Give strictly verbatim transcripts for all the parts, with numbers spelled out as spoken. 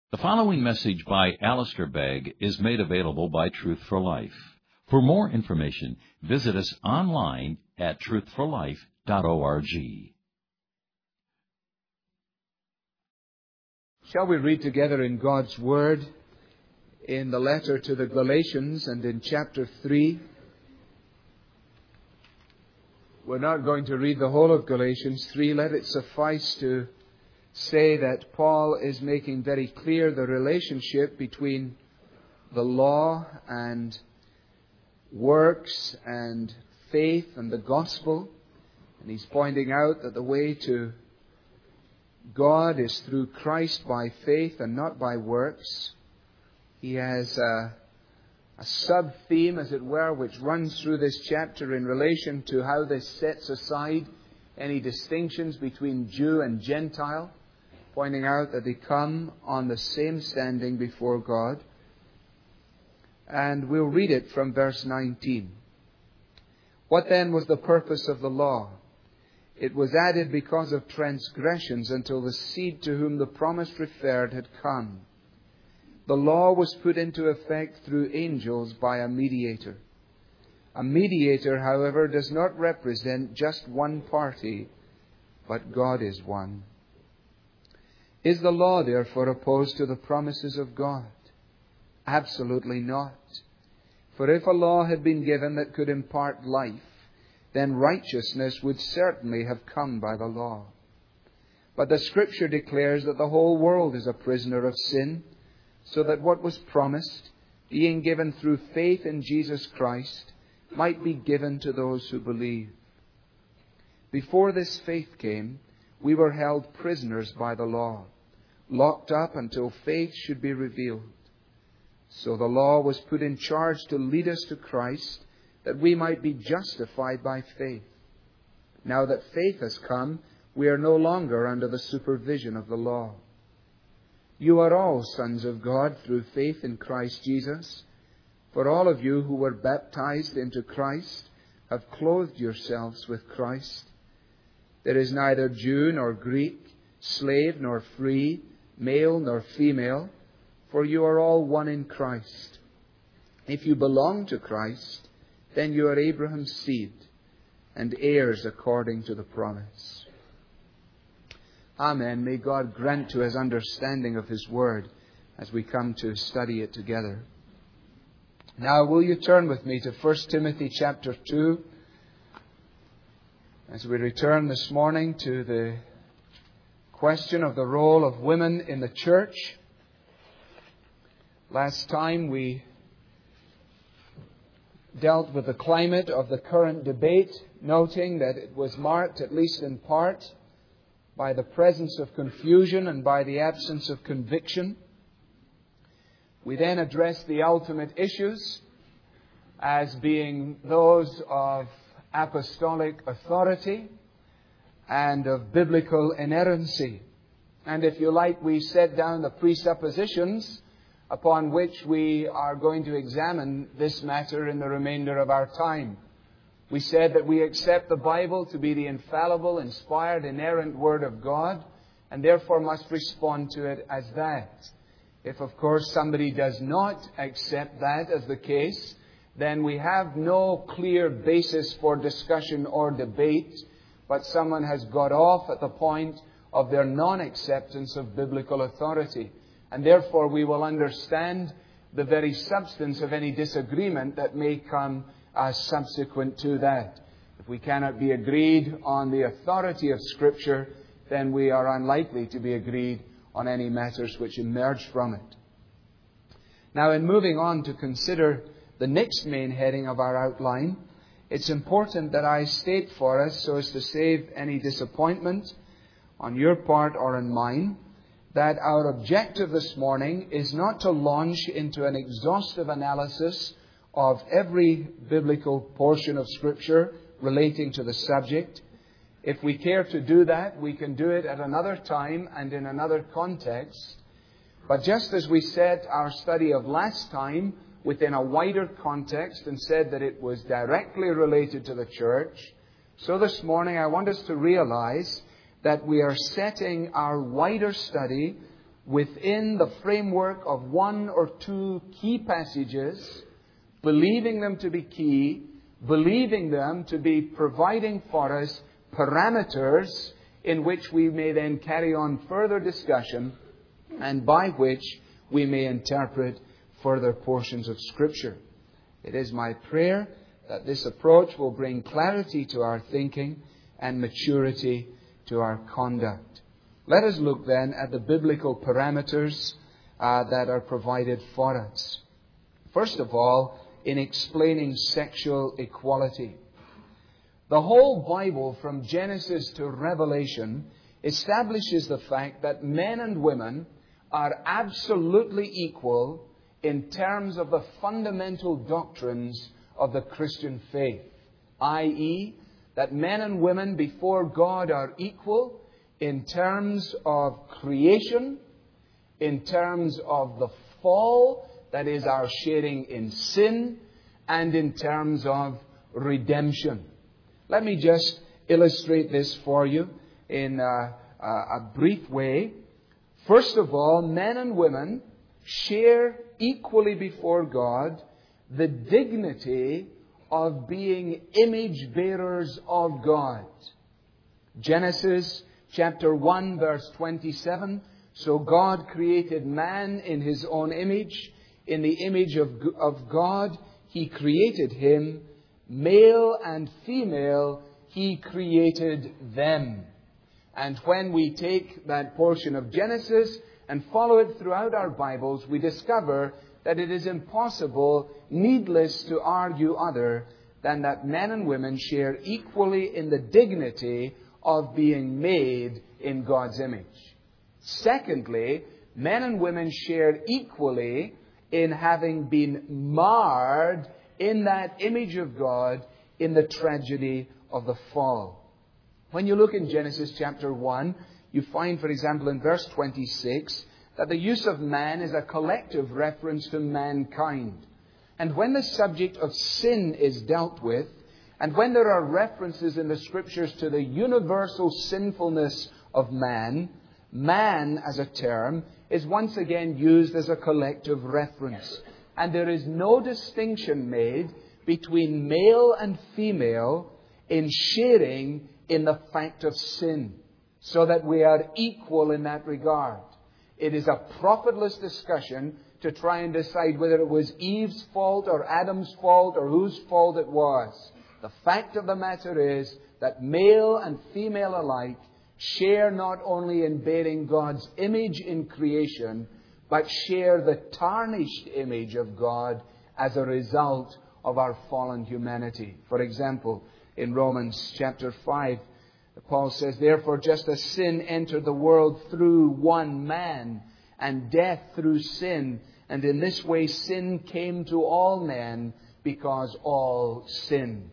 The following message by Alistair Begg is made available by Truth for Life. For more information, visit us online at truth for life dot org. Shall we read together in God's Word in the letter to the Galatians and in chapter three? We're not going to read the whole of Galatians three. Let it suffice to say that Paul is making very clear the relationship between the law and works and faith and the gospel. And he's pointing out that the way to God is through Christ by faith and not by works. He has a, a sub-theme, as it were, which runs through this chapter in relation to how this sets aside any distinctions between Jew and Gentile, pointing out that they come on the same standing before God. And we'll read it from verse nineteen. What then was the purpose of the law? It was added because of transgressions until the seed to whom the promise referred had come. The law was put into effect through angels by a mediator. A mediator, however, does not represent just one party, but God is one. Is the law, therefore, opposed to the promises of God? Absolutely not. For if a law had been given that could impart life, then righteousness would certainly have come by the law. But the Scripture declares that the whole world is a prisoner of sin, so that what was promised, being given through faith in Jesus Christ, might be given to those who believe. Before this faith came, we were held prisoners by the law, locked up until faith should be revealed. So the law was put in charge to lead us to Christ, that we might be justified by faith. Now that faith has come, we are no longer under the supervision of the law. You are all sons of God through faith in Christ Jesus. For all of you who were baptized into Christ have clothed yourselves with Christ. There is neither Jew nor Greek, slave nor free, male nor female, for you are all one in Christ. If you belong to Christ, then you are Abraham's seed and heirs according to the promise. Amen. May God grant to us understanding of His Word as we come to study it together. Now, will you turn with me to First Timothy chapter two as we return this morning to the question of the role of women in the church. Last time we dealt with the climate of the current debate, noting that it was marked, at least in part, by the presence of confusion and by the absence of conviction. We then addressed the ultimate issues as being those of apostolic authority and of biblical inerrancy. And if you like, we set down the presuppositions upon which we are going to examine this matter in the remainder of our time. We said that we accept the Bible to be the infallible, inspired, inerrant Word of God, and therefore must respond to it as that. If, of course, somebody does not accept that as the case, then we have no clear basis for discussion or debate, but someone has got off at the point of their non-acceptance of biblical authority. And therefore we will understand the very substance of any disagreement that may come uh, subsequent to that. If we cannot be agreed on the authority of Scripture, then we are unlikely to be agreed on any matters which emerge from it. Now, in moving on to consider the next main heading of our outline, it's important that I state for us, so as to save any disappointment on your part or on mine, that our objective this morning is not to launch into an exhaustive analysis of every biblical portion of Scripture relating to the subject. If we care to do that, we can do it at another time and in another context. But just as we set our study of last time within a wider context and said that it was directly related to the church, so this morning I want us to realize that we are setting our wider study within the framework of one or two key passages, believing them to be key, believing them to be providing for us parameters in which we may then carry on further discussion and by which we may interpret further portions of Scripture. It is my prayer that this approach will bring clarity to our thinking and maturity to our conduct. Let us look then at the biblical parameters uh, that are provided for us. First of all, in explaining sexual equality. The whole Bible, from Genesis to Revelation, establishes the fact that men and women are absolutely equal in terms of the fundamental doctrines of the Christian faith, that is, that men and women before God are equal in terms of creation, in terms of the fall, that is, our sharing in sin, and in terms of redemption. Let me just illustrate this for you in a, a brief way. First of all, men and women share equally before God the dignity of being image bearers of God. Genesis chapter one, verse twenty-seven. So God created man in His own image. In the image of, of God, He created him. Male and female, He created them. And when we take that portion of Genesis and follow it throughout our Bibles, we discover that it is impossible, needless to argue other, than that men and women share equally in the dignity of being made in God's image. Secondly, men and women share equally in having been marred in that image of God in the tragedy of the fall. When you look in Genesis chapter one, you find, for example, in verse twenty-six, that the use of man is a collective reference to mankind. And when the subject of sin is dealt with, and when there are references in the Scriptures to the universal sinfulness of man, man as a term is once again used as a collective reference. And there is no distinction made between male and female in sharing in the fact of sin, so that we are equal in that regard. It is a profitless discussion to try and decide whether it was Eve's fault or Adam's fault or whose fault it was. The fact of the matter is that male and female alike share not only in bearing God's image in creation, but share the tarnished image of God as a result of our fallen humanity. For example, in Romans chapter five, Paul says, "Therefore, just as sin entered the world through one man, and death through sin, and in this way sin came to all men, because all sinned."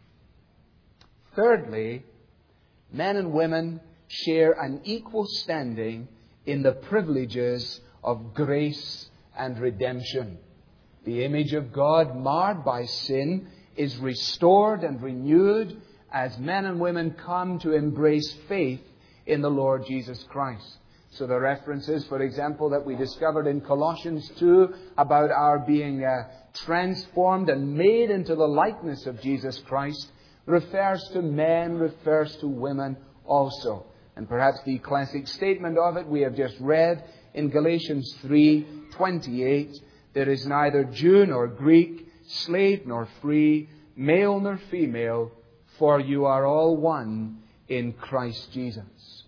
Thirdly, men and women share an equal standing in the privileges of grace and redemption. The image of God, marred by sin, is restored and renewed as men and women come to embrace faith in the Lord Jesus Christ. So the references, for example, that we discovered in Colossians two about our being uh, transformed and made into the likeness of Jesus Christ refers to men, refers to women also. And perhaps the classic statement of it we have just read in Galatians three twenty-eight, "There is neither Jew nor Greek, slave nor free, male nor female, for you are all one in Christ Jesus."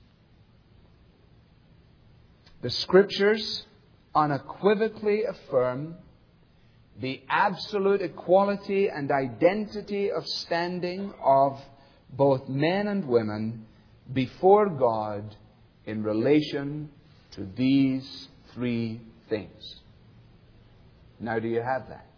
The Scriptures unequivocally affirm the absolute equality and identity of standing of both men and women before God in relation to these three things. Now, do you have that?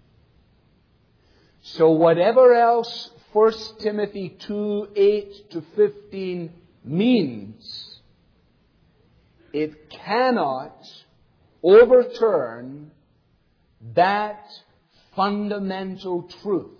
So whatever else First Timothy two, eight to fifteen means, it cannot overturn that fundamental truth.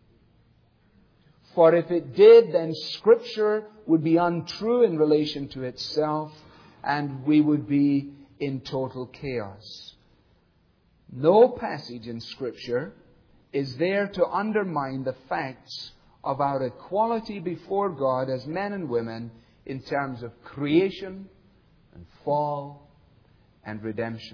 For if it did, then Scripture would be untrue in relation to itself, and we would be in total chaos. No passage in Scripture is there to undermine the facts of our equality before God as men and women in terms of creation and fall and redemption.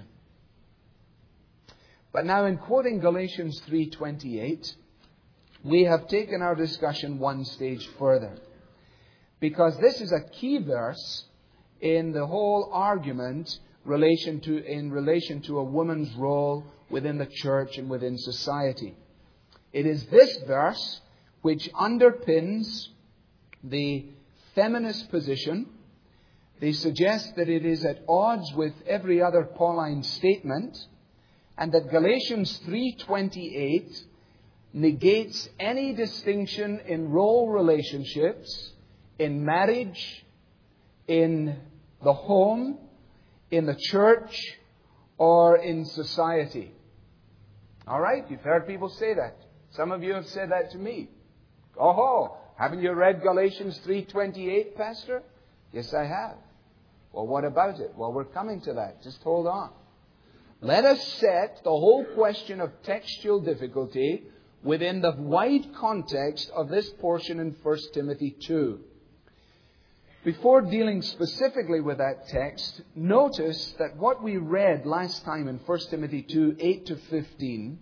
But now, in quoting Galatians three twenty-eight, we have taken our discussion one stage further, because this is a key verse in the whole argument relation to, in relation to a woman's role within the church and within society. It is this verse which underpins the feminist position. They suggest that it is at odds with every other Pauline statement, and that Galatians three twenty-eight negates any distinction in role relationships, in marriage, in the home, in the church, or in society. All right? You've heard people say that. Some of you have said that to me. Oh, haven't you read Galatians three twenty-eight, Pastor? Yes, I have. Well, what about it? Well, we're coming to that. Just hold on. Let us set the whole question of textual difficulty within the wide context of this portion in First Timothy two. Before dealing specifically with that text, notice that what we read last time in First Timothy two, eight to fifteen,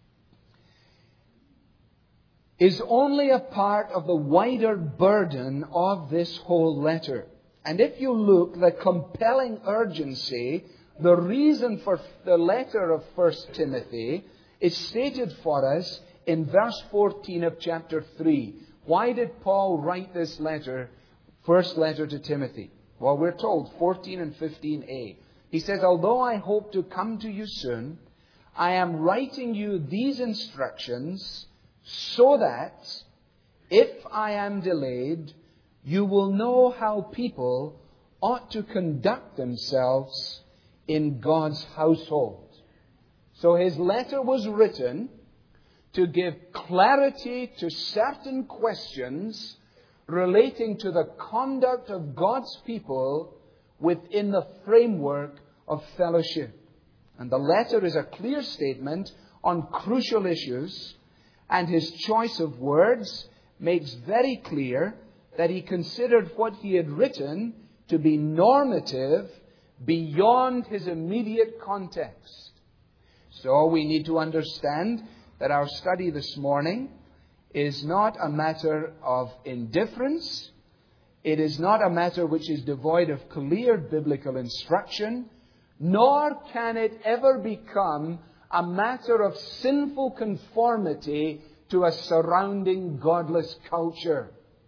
is only a part of the wider burden of this whole letter. And if you look, the compelling urgency, the reason for the letter of First Timothy is stated for us in verse fourteen of chapter three. Why did Paul write this letter, first letter to Timothy? Well, we're told, fourteen and fifteen a. He says, although I hope to come to you soon, I am writing you these instructions so that, if I am delayed, you will know how people ought to conduct themselves in God's household. So his letter was written to give clarity to certain questions relating to the conduct of God's people within the framework of fellowship. And the letter is a clear statement on crucial issues, and his choice of words makes very clear that he considered what he had written to be normative beyond his immediate context. So we need to understand that our study this morning is not a matter of indifference. It is not a matter which is devoid of clear biblical instruction, nor can it ever become a matter of sinful conformity to a surrounding godless culture.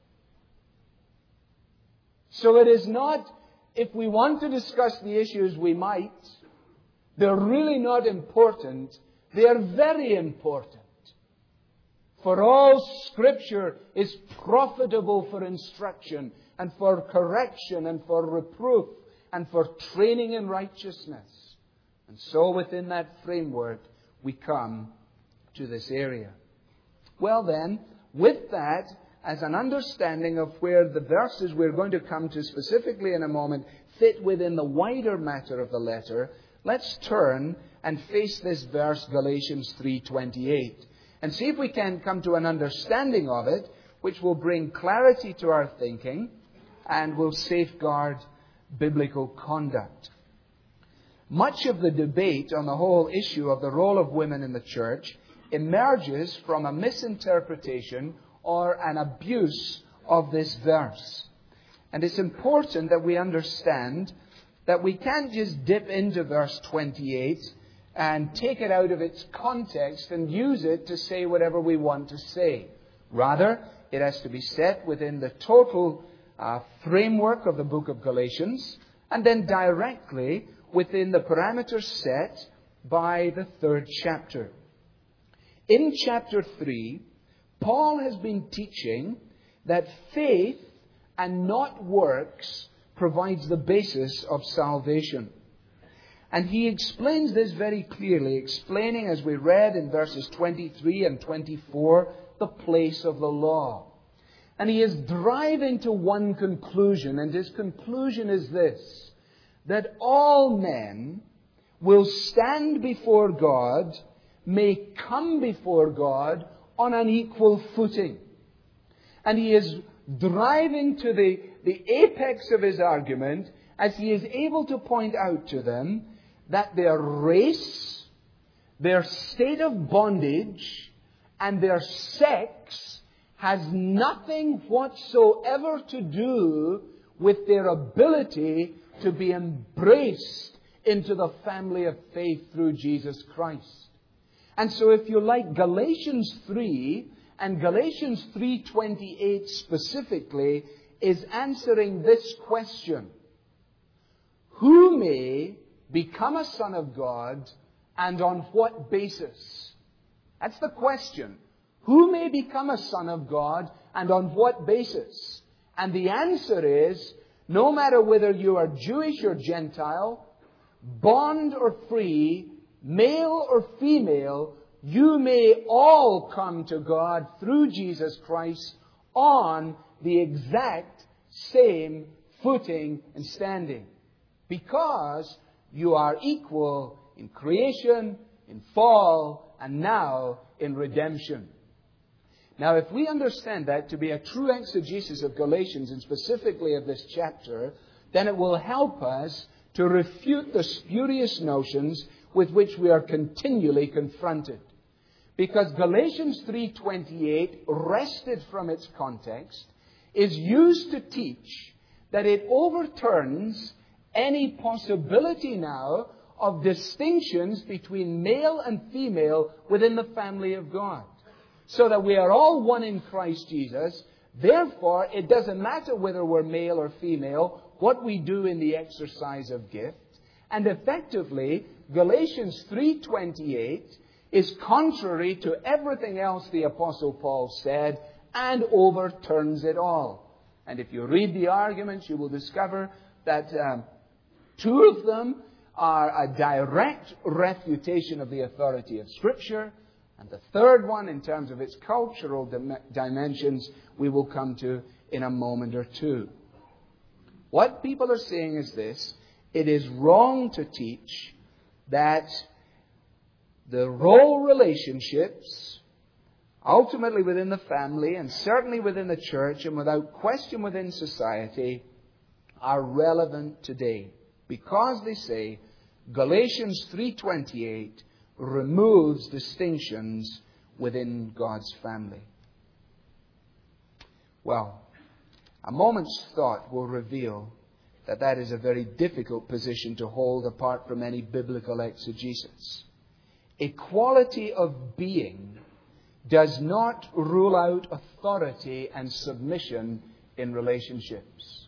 So it is not, if we want to discuss the issues, we might. They're really not important. They are very important. For all Scripture is profitable for instruction and for correction and for reproof and for training in righteousness. And so within that framework, we come to this area. Well then, with that, as an understanding of where the verses we're going to come to specifically in a moment fit within the wider matter of the letter, let's turn and face this verse, Galatians three twenty-eight, and see if we can come to an understanding of it, which will bring clarity to our thinking and will safeguard biblical conduct. Much of the debate on the whole issue of the role of women in the church emerges from a misinterpretation or an abuse of this verse. And it's important that we understand that we can't just dip into verse twenty-eight and take it out of its context and use it to say whatever we want to say. Rather, it has to be set within the total uh, framework of the book of Galatians, and then directly within the parameters set by the third chapter. In chapter three, Paul has been teaching that faith and not works provides the basis of salvation. And he explains this very clearly, explaining, as we read in verses twenty-three and twenty-four, the place of the law. And he is driving to one conclusion, and his conclusion is this: that all men will stand before God, may come before God on an equal footing. And he is driving to the, the apex of his argument as he is able to point out to them that their race, their state of bondage, and their sex has nothing whatsoever to do with their ability to be embraced into the family of faith through Jesus Christ. And so if you like, Galatians three, and Galatians three twenty-eight specifically, is answering this question: who may become a son of God, and on what basis? That's the question. Who may become a son of God, and on what basis? And the answer is, no matter whether you are Jewish or Gentile, bond or free, male or female, you may all come to God through Jesus Christ on the exact same footing and standing. Because you are equal in creation, in fall, and now in redemption. Now, if we understand that to be a true exegesis of Galatians, and specifically of this chapter, then it will help us to refute the spurious notions with which we are continually confronted. Because Galatians three twenty-eight, wrested from its context, is used to teach that it overturns any possibility now of distinctions between male and female within the family of God. So that we are all one in Christ Jesus. Therefore, it doesn't matter whether we're male or female, what we do in the exercise of gift. And effectively, Galatians three twenty-eight is contrary to everything else the Apostle Paul said and overturns it all. And if you read the arguments, you will discover that um, two of them are a direct refutation of the authority of Scripture. And the third one, in terms of its cultural dim- dimensions, we will come to in a moment or two. What people are saying is this: it is wrong to teach that the role relationships, ultimately within the family, and certainly within the church, and without question within society, are relevant today. Because, they say, Galatians three twenty-eight removes distinctions within God's family. Well, a moment's thought will reveal that that is a very difficult position to hold apart from any biblical exegesis. Equality of being does not rule out authority and submission in relationships.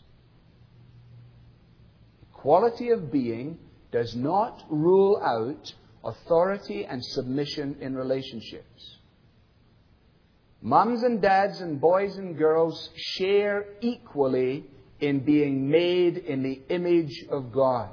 Equality of being does not rule out authority and submission in relationships. Mums and dads and boys and girls share equally in being made in the image of God.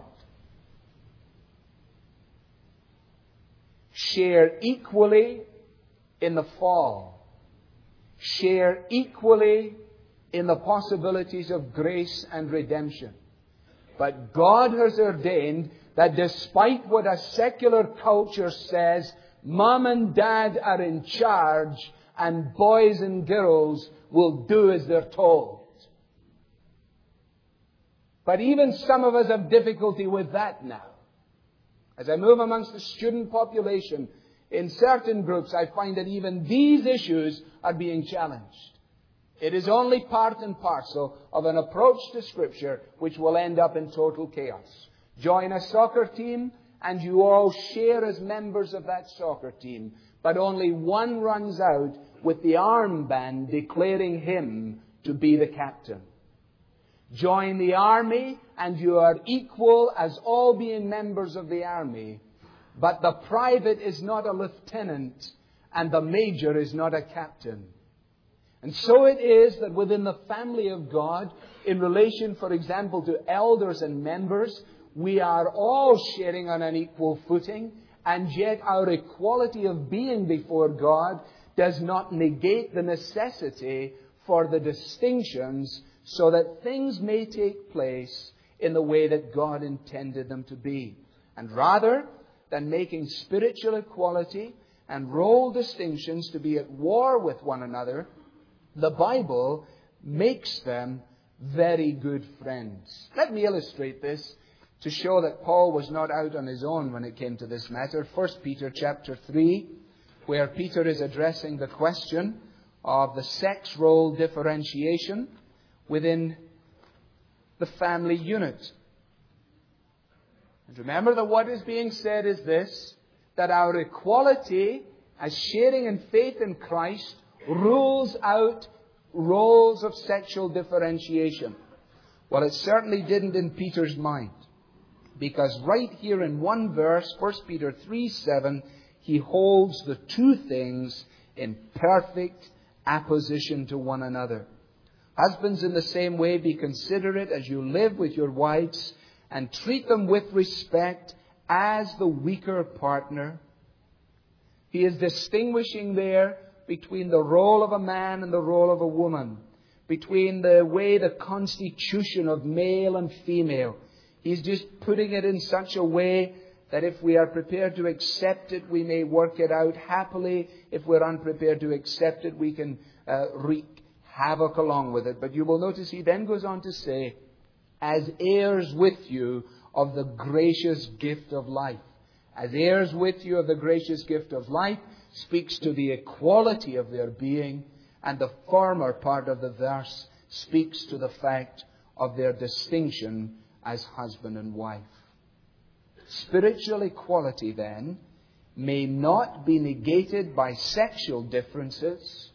Share equally in the fall. Share equally in the possibilities of grace and redemption. But God has ordained that despite what a secular culture says, mom and dad are in charge and boys and girls will do as they're told. But even some of us have difficulty with that now. As I move amongst the student population, in certain groups, I find that even these issues are being challenged. It is only part and parcel of an approach to Scripture which will end up in total chaos. Join a soccer team and you all share as members of that soccer team, but only one runs out with the armband declaring him to be the captain. Join the army and you are equal as all being members of the army, but the private is not a lieutenant and the major is not a captain. And so it is that within the family of God, in relation, for example, to elders and members, we are all sharing on an equal footing, and yet our equality of being before God does not negate the necessity for the distinctions so that things may take place in the way that God intended them to be. And rather than making spiritual equality and role distinctions to be at war with one another, the Bible makes them very good friends. Let me illustrate this to show that Paul was not out on his own when it came to this matter. First Peter chapter three, where Peter is addressing the question of the sex role differentiation within the family unit. And remember that what is being said is this, that our equality as sharing in faith in Christ rules out roles of sexual differentiation. Well, it certainly didn't in Peter's mind. Because right here in one verse, First Peter three seven, he holds the two things in perfect apposition to one another. Husbands, in the same way, be considerate as you live with your wives, and treat them with respect as the weaker partner. He is distinguishing there between the role of a man and the role of a woman, between the way the constitution of male and female. He's just putting it in such a way that if we are prepared to accept it, we may work it out happily. If we're unprepared to accept it, we can uh, wreak havoc along with it. But you will notice he then goes on to say, as heirs with you of the gracious gift of life. As heirs with you of the gracious gift of life speaks to the equality of their being, and the former part of the verse speaks to the fact of their distinction as husband and wife. Spiritual equality, then, may not be negated by sexual differences.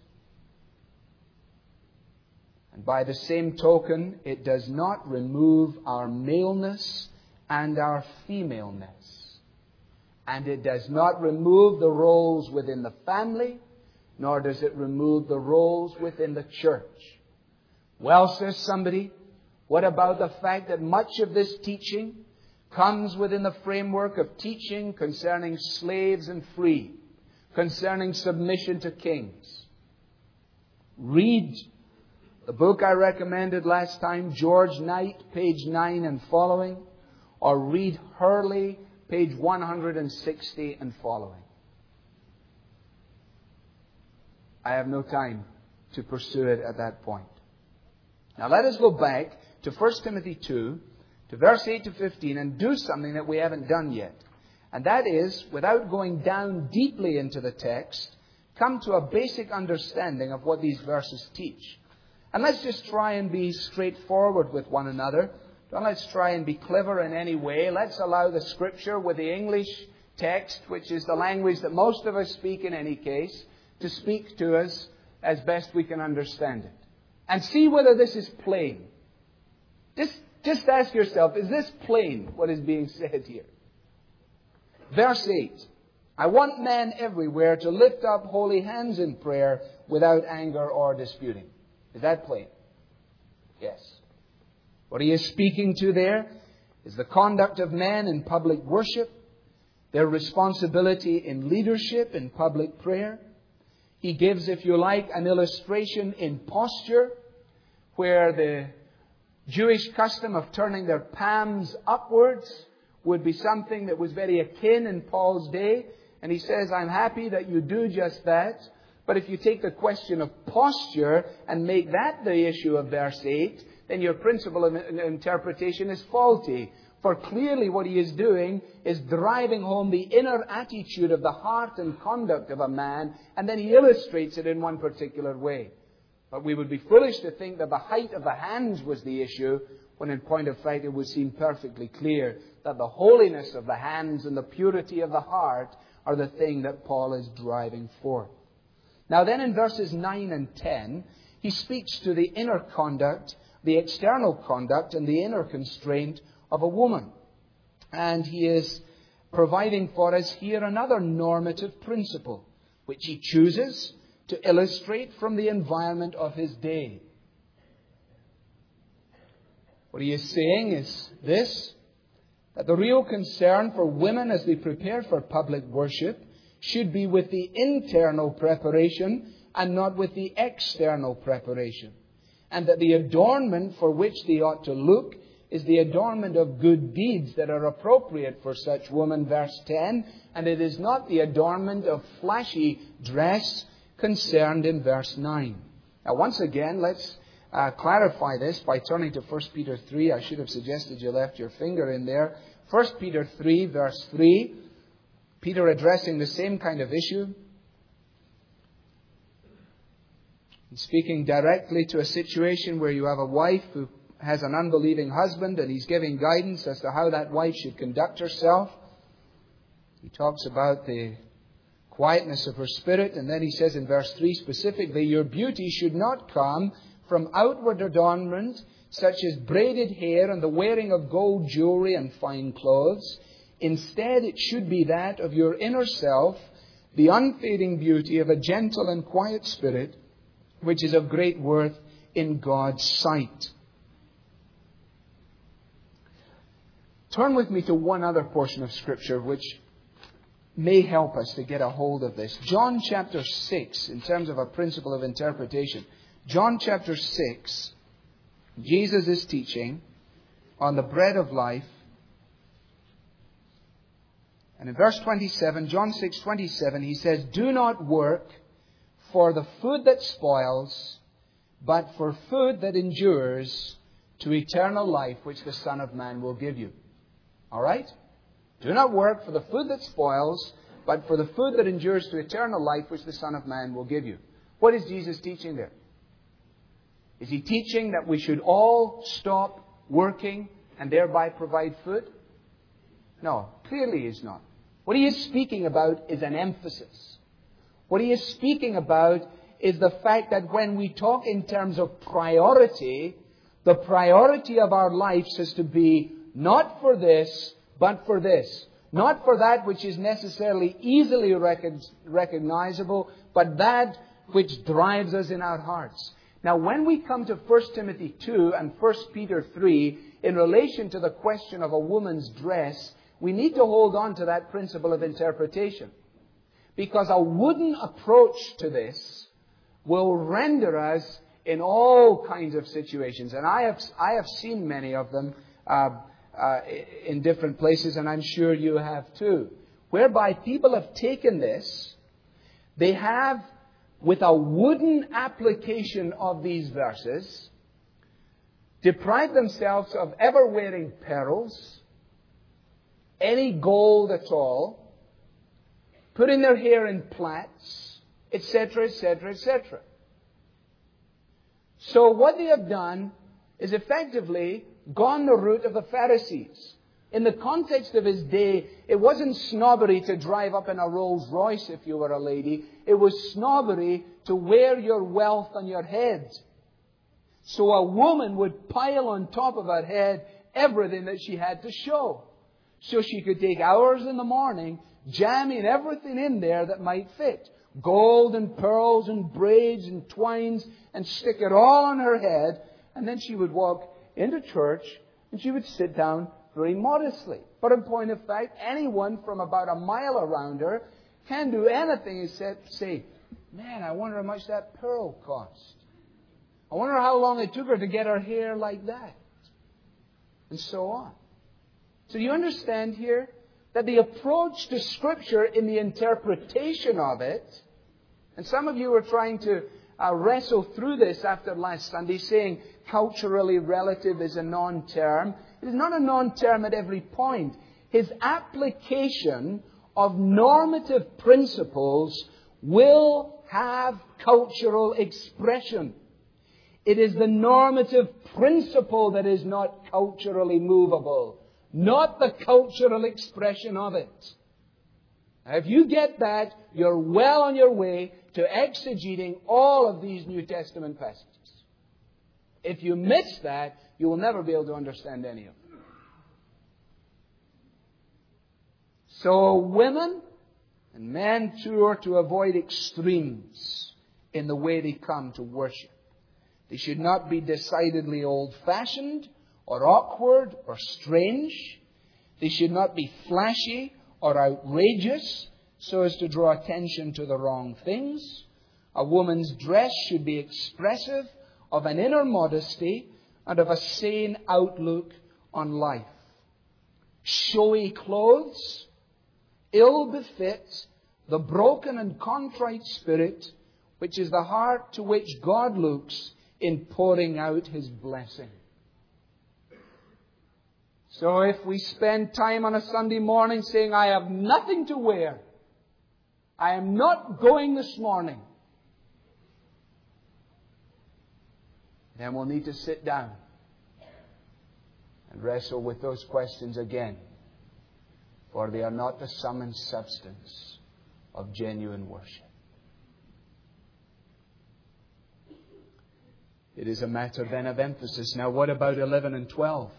And by the same token, it does not remove our maleness and our femaleness. And it does not remove the roles within the family, nor does it remove the roles within the church. Well, says somebody, what about the fact that much of this teaching comes within the framework of teaching concerning slaves and free, concerning submission to kings? Read the book I recommended last time, George Knight, page nine and following, or read Hurley, page one hundred sixty and following. I have no time to pursue it at that point. Now let us go back to First Timothy two, to verse eight to fifteen, and do something that we haven't done yet. And that is, without going down deeply into the text, come to a basic understanding of what these verses teach. And let's just try and be straightforward with one another. Don't let's try and be clever in any way. Let's allow the Scripture with the English text, which is the language that most of us speak in any case, to speak to us as best we can understand it. And see whether this is plain. Just, just ask yourself, is this plain, what is being said here? Verse eight. I want men everywhere to lift up holy hands in prayer without anger or disputing. Is that plain? Yes. What he is speaking to there is the conduct of men in public worship, their responsibility in leadership in public prayer. He gives, if you like, an illustration in posture, where the Jewish custom of turning their palms upwards would be something that was very akin in Paul's day. And he says, I'm happy that you do just that. But if you take the question of posture and make that the issue of verse eight, then your principle of interpretation is faulty. For clearly what he is doing is driving home the inner attitude of the heart and conduct of a man, and then he illustrates it in one particular way. But we would be foolish to think that the height of the hands was the issue, when in point of fact it would seem perfectly clear that the holiness of the hands and the purity of the heart are the thing that Paul is driving forth. Now then in verses nine and ten, he speaks to the inner conduct, the external conduct, and the inner constraint of a woman. And he is providing for us here another normative principle, which he chooses to illustrate from the environment of his day. What he is saying is this, that the real concern for women as they prepare for public worship should be with the internal preparation and not with the external preparation. And that the adornment for which they ought to look is the adornment of good deeds that are appropriate for such woman, verse ten, and it is not the adornment of flashy dress concerned in verse nine. Now, once again, let's uh, clarify this by turning to First Peter three. I should have suggested you left your finger in there. First Peter three, verse three. Peter addressing the same kind of issue. He's speaking directly to a situation where you have a wife who has an unbelieving husband, and he's giving guidance as to how that wife should conduct herself. He talks about the quietness of her spirit, and then he says in verse three specifically, your beauty should not come from outward adornment, such as braided hair and the wearing of gold jewelry and fine clothes. Instead, it should be that of your inner self, the unfading beauty of a gentle and quiet spirit, which is of great worth in God's sight. Turn with me to one other portion of Scripture which may help us to get a hold of this. John chapter six, in terms of a principle of interpretation. John chapter six, Jesus is teaching on the bread of life. And in verse twenty-seven, John six twenty-seven, he says, do not work for the food that spoils, but for food that endures to eternal life, which the Son of Man will give you. All right? Do not work for the food that spoils, but for the food that endures to eternal life, which the Son of Man will give you. What is Jesus teaching there? Is he teaching that we should all stop working and thereby provide food? No, clearly he's not. What he is speaking about is an emphasis. What he is speaking about is the fact that when we talk in terms of priority, the priority of our lives is to be not for this, but for this. Not for that which is necessarily easily recognizable, but that which drives us in our hearts. Now, when we come to First Timothy two and First Peter three, in relation to the question of a woman's dress, we need to hold on to that principle of interpretation. Because a wooden approach to this will render us in all kinds of situations. And I have I have seen many of them uh, uh, in different places, and I'm sure you have too, whereby people have taken this, they have, with a wooden application of these verses, deprived themselves of ever wearing pearls, any gold at all, putting their hair in plaits, et cetera, et cetera, et cetera. So what they have done is effectively gone the route of the Pharisees. In the context of his day, it wasn't snobbery to drive up in a Rolls Royce if you were a lady. It was snobbery to wear your wealth on your head. So a woman would pile on top of her head everything that she had to show. So she could take hours in the morning jamming everything in there that might fit. Gold and pearls and braids and twines, and stick it all on her head. And then she would walk into church and she would sit down very modestly. But in point of fact, anyone from about a mile around her can do anything except say, man, I wonder how much that pearl cost. I wonder how long it took her to get her hair like that. And so on. So you understand here that the approach to Scripture in the interpretation of it, and some of you are trying to uh, wrestle through this after last Sunday, saying culturally relative is a non-term. It is not a non-term at every point. His application of normative principles will have cultural expression. It is the normative principle that is not culturally movable, not the cultural expression of it. Now, if you get that, you're well on your way to exegeting all of these New Testament passages. If you miss that, you will never be able to understand any of them. So women and men too are to avoid extremes in the way they come to worship. They should not be decidedly old-fashioned or awkward or strange. They should not be flashy or outrageous so as to draw attention to the wrong things. A woman's dress should be expressive of an inner modesty and of a sane outlook on life. Showy clothes ill befit the broken and contrite spirit, which is the heart to which God looks in pouring out His blessing. So if we spend time on a Sunday morning saying, I have nothing to wear, I am not going this morning, then we'll need to sit down and wrestle with those questions again. For they are not the sum and substance of genuine worship. It is a matter then of emphasis. Now what about eleven and twelve?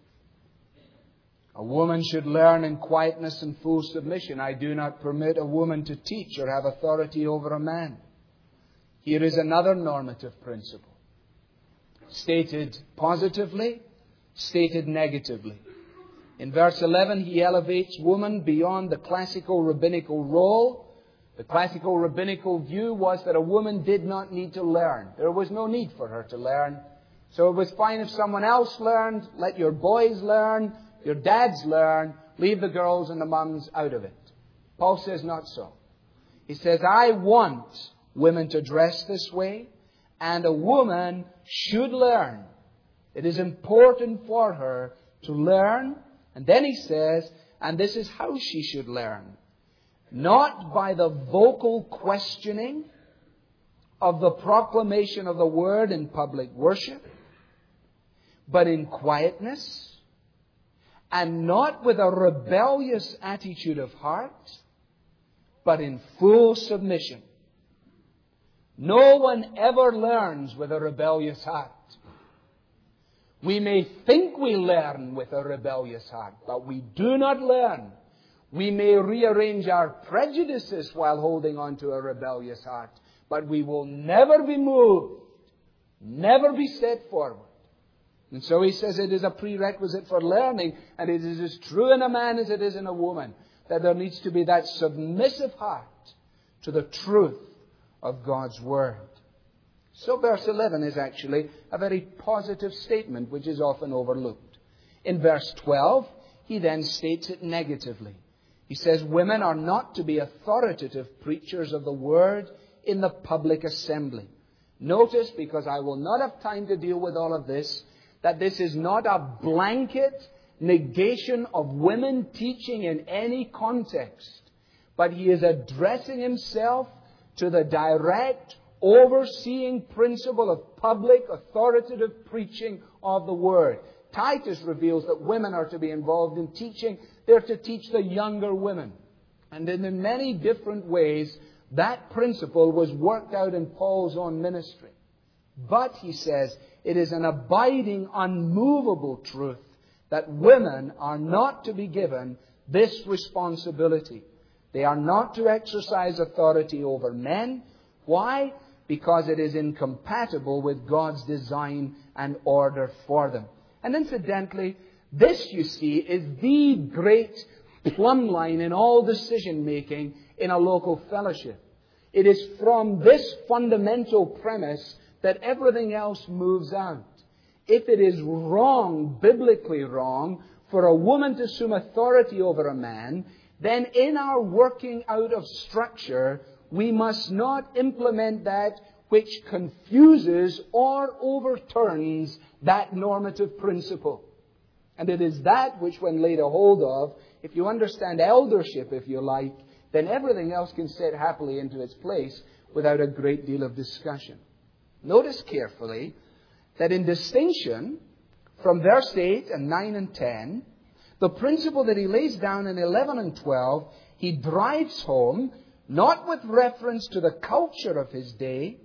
A woman should learn in quietness and full submission. I do not permit a woman to teach or have authority over a man. Here is another normative principle. Stated positively, stated negatively. In verse eleven, he elevates woman beyond the classical rabbinical role. The classical rabbinical view was that a woman did not need to learn. There was no need for her to learn. So it was fine if someone else learned. Let your boys learn. Your dads learn. Leave the girls and the mums out of it. Paul says not so. He says, I want women to dress this way, and a woman should learn. It is important for her to learn. And then he says, and this is how she should learn. Not by the vocal questioning of the proclamation of the Word in public worship, but in quietness, and not with a rebellious attitude of heart, but in full submission. No one ever learns with a rebellious heart. We may think we learn with a rebellious heart, but we do not learn. We may rearrange our prejudices while holding on to a rebellious heart, but we will never be moved, never be set forward. And so he says it is a prerequisite for learning, and it is as true in a man as it is in a woman, that there needs to be that submissive heart to the truth of God's Word. So verse eleven is actually a very positive statement which is often overlooked. In verse twelve, he then states it negatively. He says, women are not to be authoritative preachers of the Word in the public assembly. Notice, because I will not have time to deal with all of this, that this is not a blanket negation of women teaching in any context, but he is addressing himself to the direct, overseeing principle of public authoritative preaching of the Word. Titus reveals that women are to be involved in teaching. They're to teach the younger women. And in many different ways, that principle was worked out in Paul's own ministry. But, he says, it is an abiding, unmovable truth that women are not to be given this responsibility. They are not to exercise authority over men. Why? Because it is incompatible with God's design and order for them. And incidentally, this, you see, is the great plumb line in all decision making in a local fellowship. It is from this fundamental premise that everything else moves out. If it is wrong, biblically wrong, for a woman to assume authority over a man, then in our working out of structure, we must not implement that which confuses or overturns that normative principle. And it is that which, when laid a hold of, if you understand eldership, if you like, then everything else can sit happily into its place without a great deal of discussion. Notice carefully that in distinction from verse eight and nine and ten, the principle that he lays down in eleven and twelve, he drives home not with reference to the culture of his day,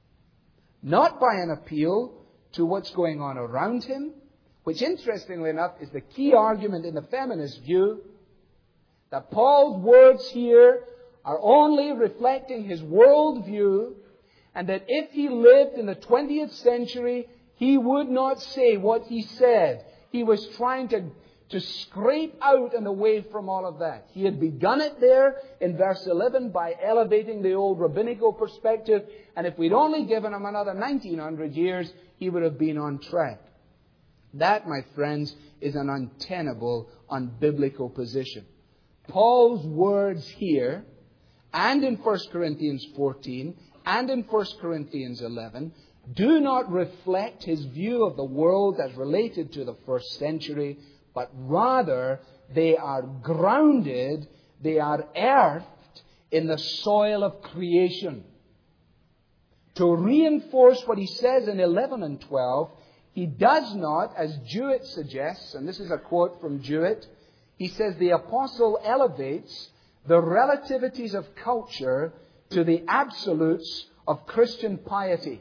not by an appeal to what's going on around him, which interestingly enough is the key argument in the feminist view, that Paul's words here are only reflecting his worldview, and that if he lived in the twentieth century, he would not say what he said. He was trying to, to scrape out and away from all of that. He had begun it there in verse eleven by elevating the old rabbinical perspective, and if we'd only given him another nineteen hundred years, he would have been on track. That, my friends, is an untenable, unbiblical position. Paul's words here, and in First Corinthians fourteen, and in First Corinthians eleven, do not reflect his view of the world as related to the first century, but rather they are grounded, they are earthed in the soil of creation. To reinforce what he says in eleven and twelve, he does not, as Jewett suggests, and this is a quote from Jewett, he says the apostle elevates the relativities of culture to the absolutes of Christian piety.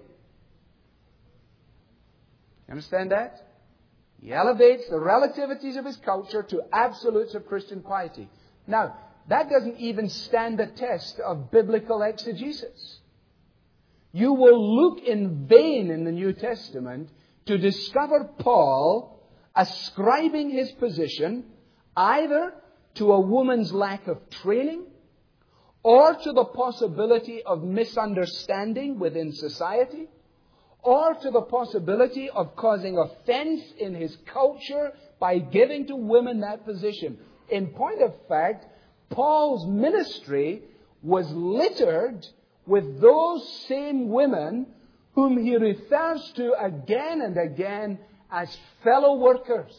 You understand that? He elevates the relativities of his culture to absolutes of Christian piety. Now, that doesn't even stand the test of biblical exegesis. You will look in vain in the New Testament to discover Paul ascribing his position either to a woman's lack of training or to the possibility of misunderstanding within society, or to the possibility of causing offense in his culture by giving to women that position. In point of fact, Paul's ministry was littered with those same women whom he refers to again and again as fellow workers,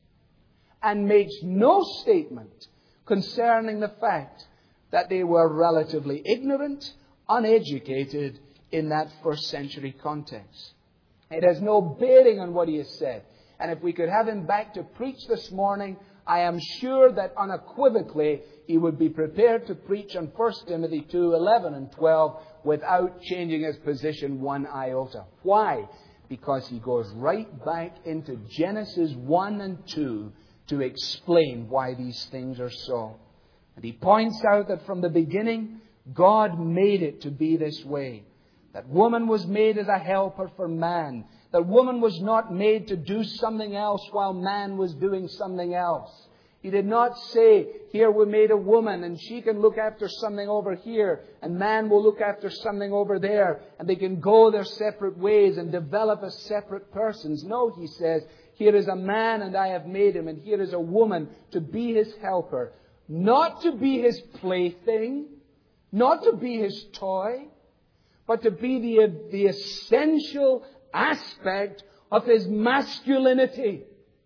and makes no statement concerning the fact that they were relatively ignorant, uneducated in that first century context. It has no bearing on what he has said. And if we could have him back to preach this morning, I am sure that unequivocally he would be prepared to preach on First Timothy two, eleven and twelve without changing his position one iota. Why? Because he goes right back into Genesis one and two to explain why these things are so. And he points out that from the beginning, God made it to be this way. That woman was made as a helper for man. That woman was not made to do something else while man was doing something else. He did not say, here we made a woman and she can look after something over here and man will look after something over there and they can go their separate ways and develop as separate persons. No, he says, here is a man and I have made him, and here is a woman to be his helper. Not to be his plaything, not to be his toy, but to be the, the essential aspect of his masculinity.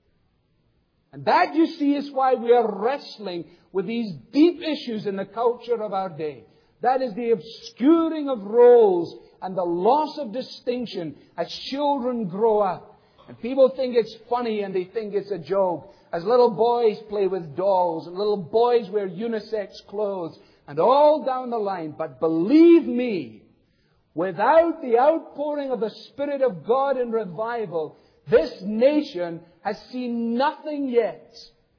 And that, you see, is why we are wrestling with these deep issues in the culture of our day. That is the obscuring of roles and the loss of distinction as children grow up. And people think it's funny and they think it's a joke. As little boys play with dolls and little boys wear unisex clothes and all down the line. But believe me, without the outpouring of the Spirit of God in revival, this nation has seen nothing yet.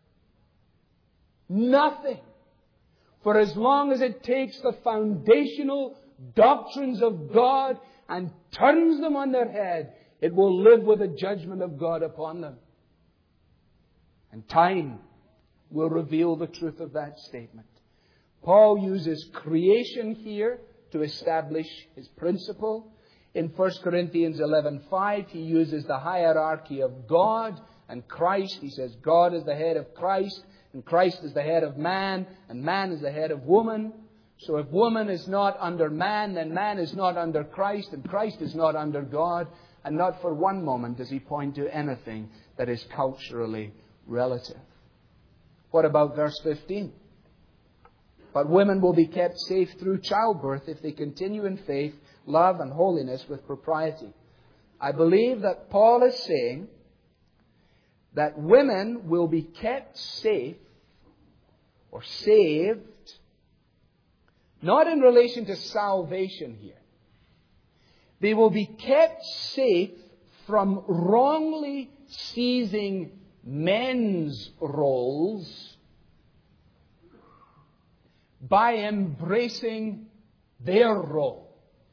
Nothing. For as long as it takes the foundational doctrines of God and turns them on their head, it will live with the judgment of God upon them. And time will reveal the truth of that statement. Paul uses creation here to establish his principle. In First Corinthians eleven five, he uses the hierarchy of God and Christ. He says God is the head of Christ, and Christ is the head of man, and man is the head of woman. So if woman is not under man, then man is not under Christ, and Christ is not under God. And not for one moment does he point to anything that is culturally relative. What about verse fifteen? But women will be kept safe through childbirth if they continue in faith, love, and holiness with propriety. I believe that Paul is saying that women will be kept safe or saved, not in relation to salvation here. They will be kept safe from wrongly seizing men's roles by embracing their role.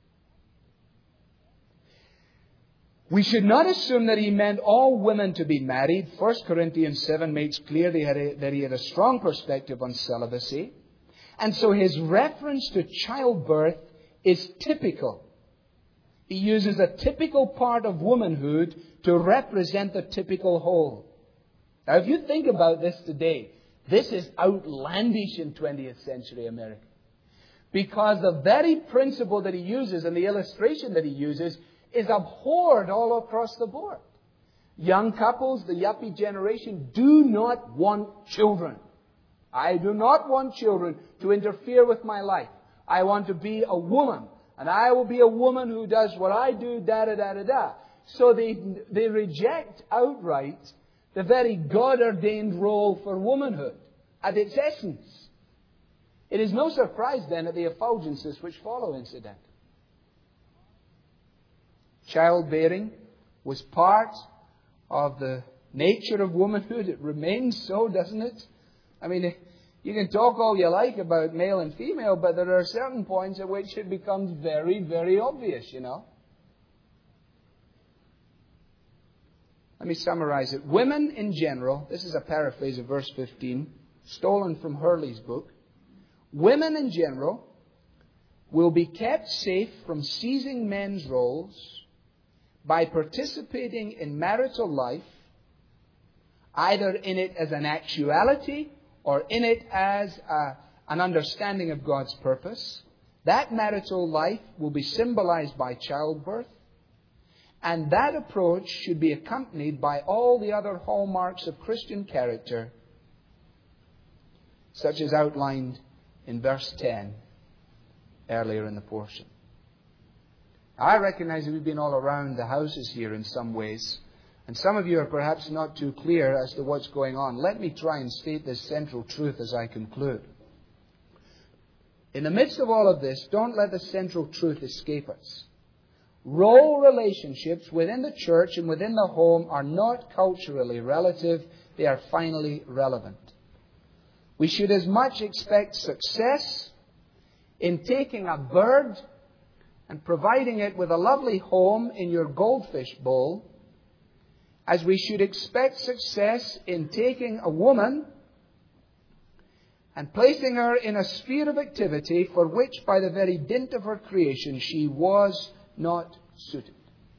We should not assume that he meant all women to be married. First Corinthians seven makes clear that he, had a, that he had a strong perspective on celibacy. And so his reference to childbirth is typical. He uses a typical part of womanhood to represent the typical whole. Now, if you think about this today, this is outlandish in twentieth century America. Because the very principle that he uses and the illustration that he uses is abhorred all across the board. Young couples, the yuppie generation, do not want children. I do not want children to interfere with my life. I want to be a woman. And I will be a woman who does what I do, da-da-da-da-da. So they, they reject outright the very God-ordained role for womanhood at its essence. It is no surprise then at the effulgences which follow, incidentally. Childbearing was part of the nature of womanhood. It remains so, doesn't it? I mean, you can talk all you like about male and female, but there are certain points at which it becomes very, very obvious, you know. Let me summarize it. Women in general, this is a paraphrase of verse fifteen, stolen from Hurley's book. Women in general will be kept safe from seizing men's roles by participating in marital life, either in it as an actuality or in it as a, an understanding of God's purpose. That marital life will be symbolized by childbirth. And that approach should be accompanied by all the other hallmarks of Christian character, such as outlined in verse ten, earlier in the portion. I recognize that we've been all around the houses here in some ways, and some of you are perhaps not too clear as to what's going on. Let me try and state this central truth as I conclude. In the midst of all of this, don't let the central truth escape us. Role relationships within the church and within the home are not culturally relative, they are finally relevant. We should as much expect success in taking a bird and providing it with a lovely home in your goldfish bowl as we should expect success in taking a woman and placing her in a sphere of activity for which, by the very dint of her creation, she was not suited.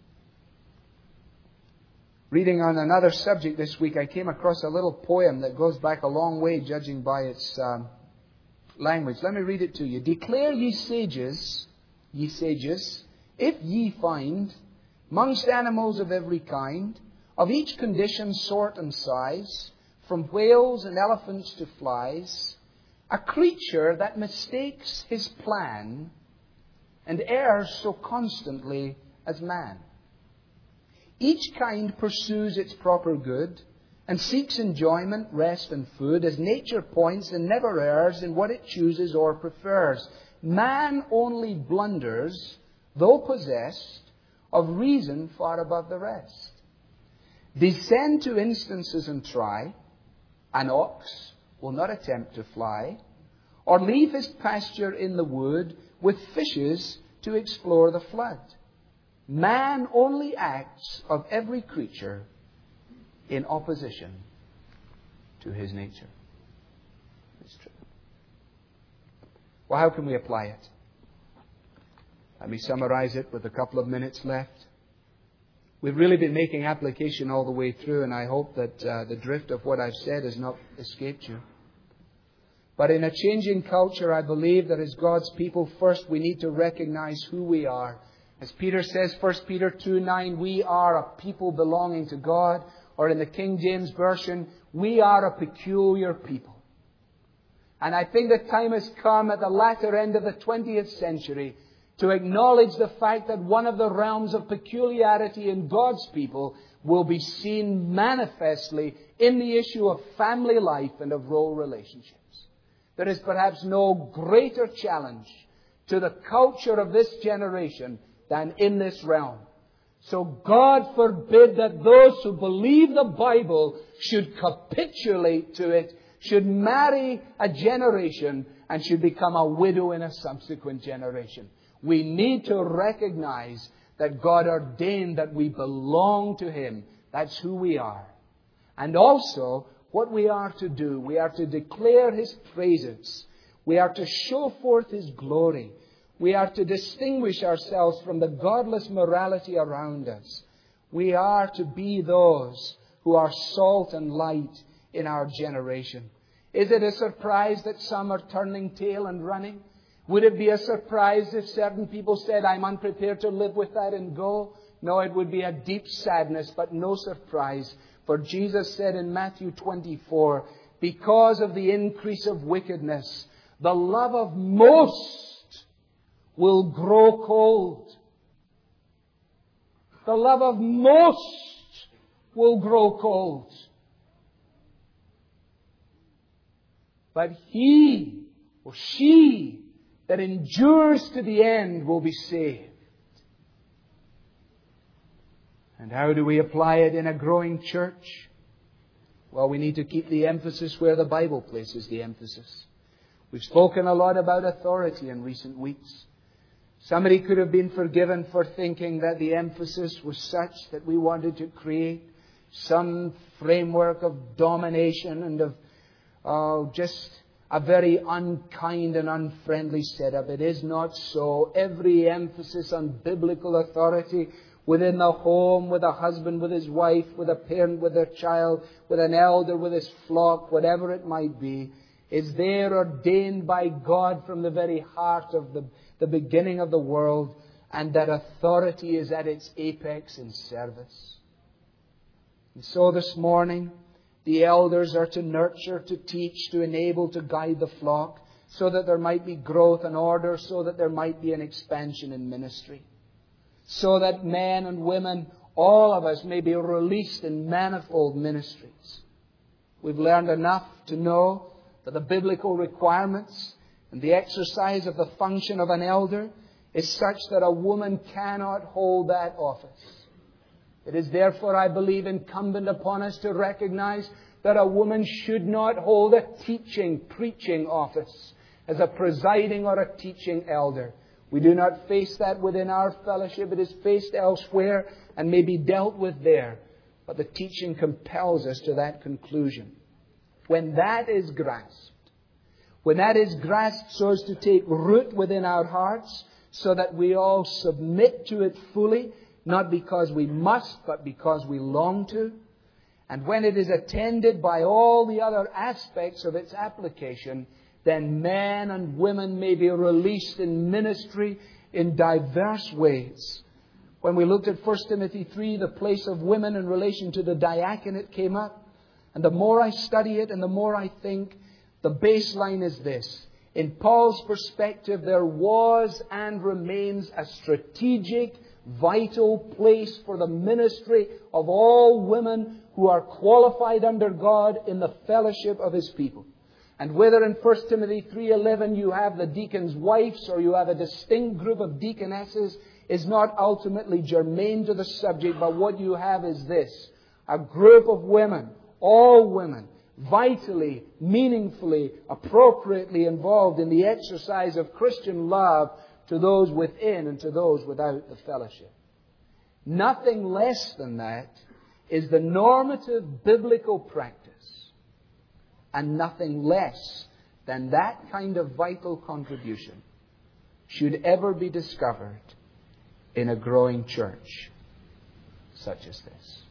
Reading on another subject this week, I came across a little poem that goes back a long way, judging by its um, language. Let me read it to you. Declare, ye sages, ye sages, if ye find, mongst animals of every kind, of each condition, sort, and size, from whales and elephants to flies, a creature that mistakes his plan and errs so constantly as man. Each kind pursues its proper good and seeks enjoyment, rest, and food as nature points and never errs in what it chooses or prefers. Man only blunders, though possessed of reason far above the rest. Descend to instances and try. An ox will not attempt to fly, or leave his pasture in the wood with fishes to explore the flood. Man only acts of every creature in opposition to his nature. It's true. Well, how can we apply it? Let me summarize it with a couple of minutes left. We've really been making application all the way through, and I hope that uh, the drift of what I've said has not escaped you. But in a changing culture, I believe that as God's people, first we need to recognize who we are. As Peter says, First Peter two nine, we are a people belonging to God. Or in the King James Version, we are a peculiar people. And I think the time has come at the latter end of the twentieth century to acknowledge the fact that one of the realms of peculiarity in God's people will be seen manifestly in the issue of family life and of role relationships. There is perhaps no greater challenge to the culture of this generation than in this realm. So God forbid that those who believe the Bible should capitulate to it, should marry a generation, and should become a widow in a subsequent generation. We need to recognize that God ordained that we belong to Him. That's who we are. And also, what we are to do, we are to declare His praises. We are to show forth His glory. We are to distinguish ourselves from the godless morality around us. We are to be those who are salt and light in our generation. Is it a surprise that some are turning tail and running? Would it be a surprise if certain people said, I'm unprepared to live with that and go? No, it would be a deep sadness, but no surprise. For Jesus said in Matthew twenty-four, because of the increase of wickedness, the love of most will grow cold. The love of most will grow cold. But he or she that endures to the end will be saved. And how do we apply it in a growing church? Well, we need to keep the emphasis where the Bible places the emphasis. We've spoken a lot about authority in recent weeks. Somebody could have been forgiven for thinking that the emphasis was such that we wanted to create some framework of domination and of uh, just a very unkind and unfriendly setup. It is not so. Every emphasis on biblical authority within the home, with a husband, with his wife, with a parent, with their child, with an elder, with his flock, whatever it might be, is there ordained by God from the very heart of the, the beginning of the world, and that authority is at its apex in service. And so this morning, the elders are to nurture, to teach, to enable, to guide the flock, so that there might be growth and order, so that there might be an expansion in ministry. So that men and women, all of us, may be released in manifold ministries. We've learned enough to know that the biblical requirements and the exercise of the function of an elder is such that a woman cannot hold that office. It is therefore, I believe, incumbent upon us to recognize that a woman should not hold a teaching, preaching office as a presiding or a teaching elder. We do not face that within our fellowship. It is faced elsewhere and may be dealt with there. But the teaching compels us to that conclusion. When that is grasped, when that is grasped so as to take root within our hearts, so that we all submit to it fully, not because we must, but because we long to, and when it is attended by all the other aspects of its application, then men and women may be released in ministry in diverse ways. When we looked at First Timothy three, the place of women in relation to the diaconate came up. And the more I study it and the more I think, the baseline is this. In Paul's perspective, there was and remains a strategic, vital place for the ministry of all women who are qualified under God in the fellowship of His people. And whether in First Timothy three eleven you have the deacons' wives or you have a distinct group of deaconesses is not ultimately germane to the subject, but what you have is this. A group of women, all women, vitally, meaningfully, appropriately involved in the exercise of Christian love to those within and to those without the fellowship. Nothing less than that is the normative biblical practice. And nothing less than that kind of vital contribution should ever be discovered in a growing church such as this.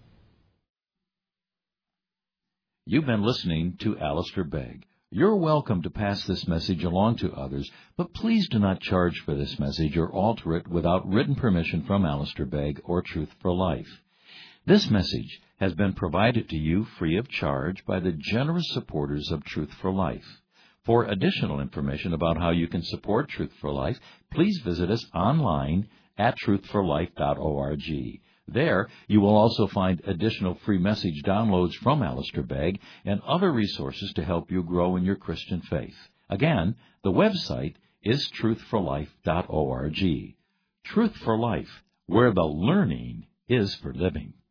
You've been listening to Alistair Begg. You're welcome to pass this message along to others, but please do not charge for this message or alter it without written permission from Alistair Begg or Truth for Life. This message has been provided to you free of charge by the generous supporters of Truth for Life. For additional information about how you can support Truth for Life, please visit us online at truth for life dot org. There, you will also find additional free message downloads from Alistair Begg and other resources to help you grow in your Christian faith. Again, the website is truth for life dot org. Truth for Life, where the learning is for living.